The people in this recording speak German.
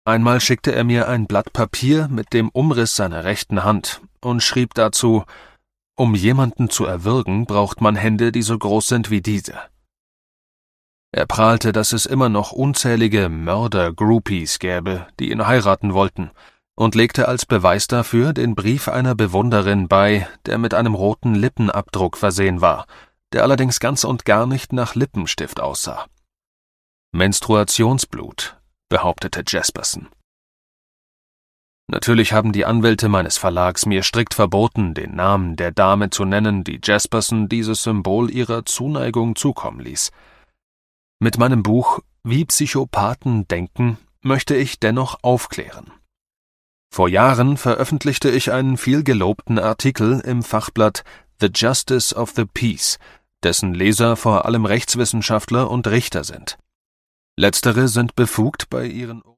Einmal schickte er mir ein Blatt Papier mit dem Umriss seiner rechten Hand und schrieb dazu: »Um jemanden zu erwürgen, braucht man Hände, die so groß sind wie diese.« Er prahlte, dass es immer noch unzählige Mörder-Groupies gäbe, die ihn heiraten wollten, und legte als Beweis dafür den Brief einer Bewunderin bei, der mit einem roten Lippenabdruck versehen war, der allerdings ganz und gar nicht nach Lippenstift aussah. »Menstruationsblut«, behauptete Jesperson. Natürlich haben die Anwälte meines Verlags mir strikt verboten, den Namen der Dame zu nennen, die Jesperson dieses Symbol ihrer Zuneigung zukommen ließ. Mit meinem Buch »Wie Psychopathen denken« möchte ich dennoch aufklären. Vor Jahren veröffentlichte ich einen vielgelobten Artikel im Fachblatt The Justice of the Peace, dessen Leser vor allem Rechtswissenschaftler und Richter sind. Letztere sind befugt, bei ihren